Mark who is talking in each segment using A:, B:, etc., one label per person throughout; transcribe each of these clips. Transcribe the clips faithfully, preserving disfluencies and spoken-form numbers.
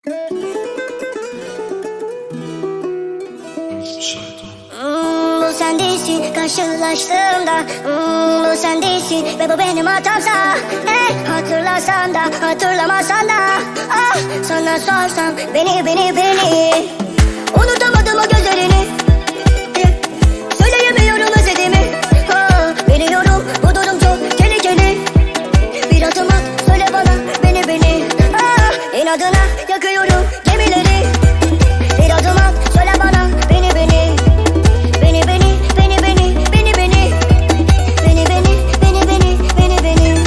A: Hmm, bu sen değilsin karşılaştığımda, hmm, bu sen değilsin ve bu benim hatamsa. Hey, hatırlasan da hatırlamasan da, ah, sana sorsam beni beni beni. Unutamadım o gözlerini, söyleyemiyorum özlediğimi. Ah, biliyorum bu durum çok tehlikeli. Bir adım at söyle bana beni beni. Ah, inadına yakıyorum gemileri. Bir adım at söyle bana beni beni. Beni beni beni beni beni beni. Beni beni beni beni beni beni.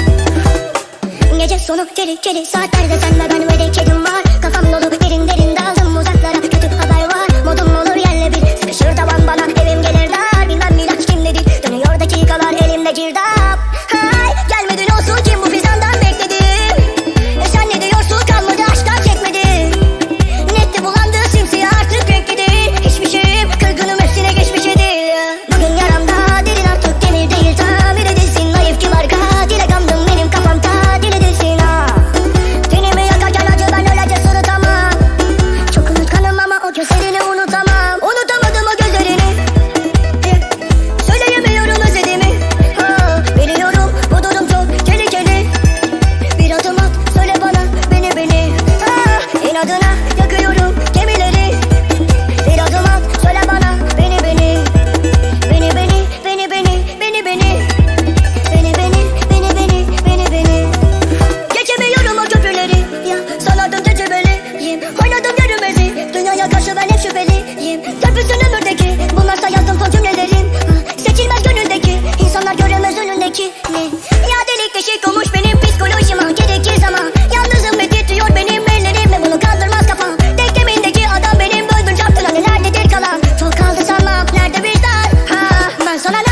A: Gece sonu tehlikeli saatlerde sen ve ben ve de kedim var. Kafam dolu derin derin daldım uzaklara. Kötü haber var modum olur yerle bir. Sıkışır taban bana evim gelir dar. Bilmem ilaç kim nedir dönüyor dakikalar elimde girdap. Hay gelmedin olsun kim bu bizandan bekledim. E sen ne diyorsun kalmadı aşktan çekmedim. Netti bulandı simsiyah artık renkli değil. Hiçbir şeyim kırgınım hepsine geçmiş değil. Bugün yaramda derin artık demir değil. Tamir edilsin naif kibar katile kandım benim kafam tadil edilsin ha. Tenimi yakarken acı ben öylece sırıtamam. Çok unutkanım ama o gözlerini unutamam. Unutamadım o gözlerini, söyleyemiyorum özlediğimi. Ha, biliyorum bu durum çok tehlikeli. Bir adım at söyle bana beni beni. Ha, inadına yakıyorum gemileri. Bir adım at söyle bana beni beni. Beni beni beni beni beni beni. Beni beni beni beni beni beni. Geçemiyorum o köprüleri ya, sanardım tecrübeliyim. Oynadım yürümezi dünyaya karşı ben hep şüpheliyim. Köprüsün ömürdeki bunlarsa yazdım son cümlelerim. Ha, seçilmez gönüldeki insanlar göremez önündeki ne. Ya delik deşik olmuş benim psikolojim ha. Gerekir zaman yalnızım ve titriyor benim ellerim ve bunu kaldırmaz kafam. Denklemindeki adam benim öldün çarptılar nelerdedir kalan. Çok kaldı sanmam nerede vicdan. Ha, ben sana